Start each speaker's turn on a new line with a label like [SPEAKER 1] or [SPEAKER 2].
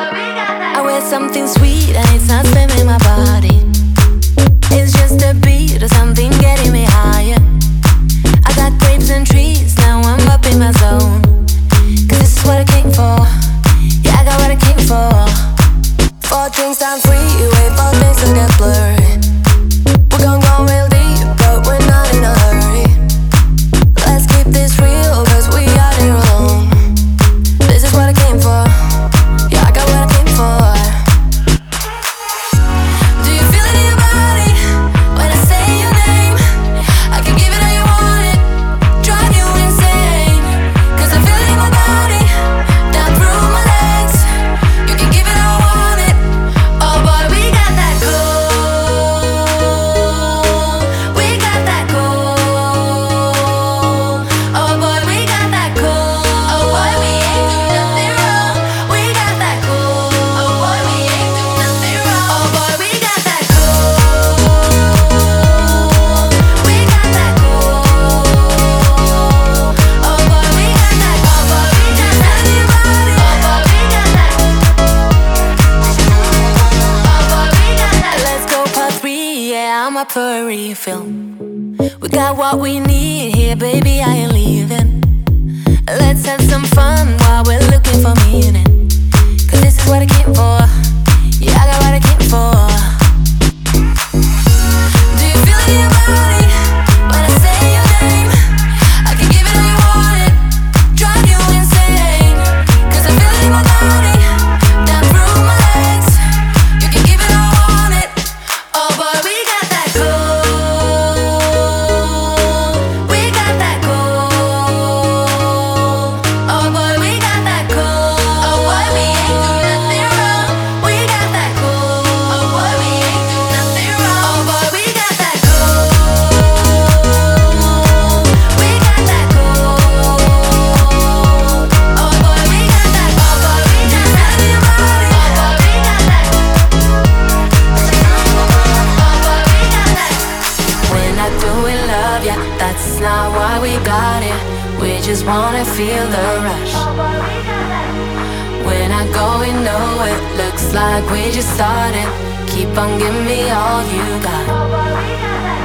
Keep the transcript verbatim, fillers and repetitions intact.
[SPEAKER 1] I wear something sweet and it's not spamming my body. It's just a beat or something getting me higher. I got grapes and trees, now I'm up in my zone. Cause this is what I came for. Yeah, I got what I came for. Four drinks down freeway, four things to get blurry. We're gon' go real deep, but we're not in a hurry. Let's keep this real, cause we are here alone. This is what I came for. Yeah, I got what I came for. Do you feel it in your body when I say your name? I can give it all you want it, drive you insane. Cause I feel it in my body, down through my legs. You can give it all I want it. Oh boy, we got that gold. We got that gold. Oh boy, we got that gold. Oh boy, we ain't do nothing wrong. We got that gold. Oh boy, we ain't do nothing wrong. Oh boy, we got that gold. We got that gold. Oh boy, we got that. Oh boy, we got that. Everybody. Oh boy, we got that. Oh boy, we got that. Let's go part three. Yeah, I'm up for a refill. We got what we need here, baby. I ain't leaving. Let's have some fun while we're looking for meaning. Cause this is what I came for. Yeah, I got what I came for. Do you feel it in your body when I say your name? I can give it all you want it, drive you insane. Cause I feel it in my body, down through my legs. You can give it all I want it. Oh boy, we got that gold. We got that gold. Oh boy, we got that gold. Oh boy, we ain't do nothing wrong. We got that gold. Oh boy, we ain't do nothing wrong. Oh boy, we got that gold. We got that gold. Oh boy, we got that. Oh boy, we got that. Everybody. Oh boy, we got that. Oh boy, we got that. We're not doing love, yeah, that's not why we got it. We just wanna feel the rush. We're not going nowhere, looks like we just started. Keep on giving me all you got.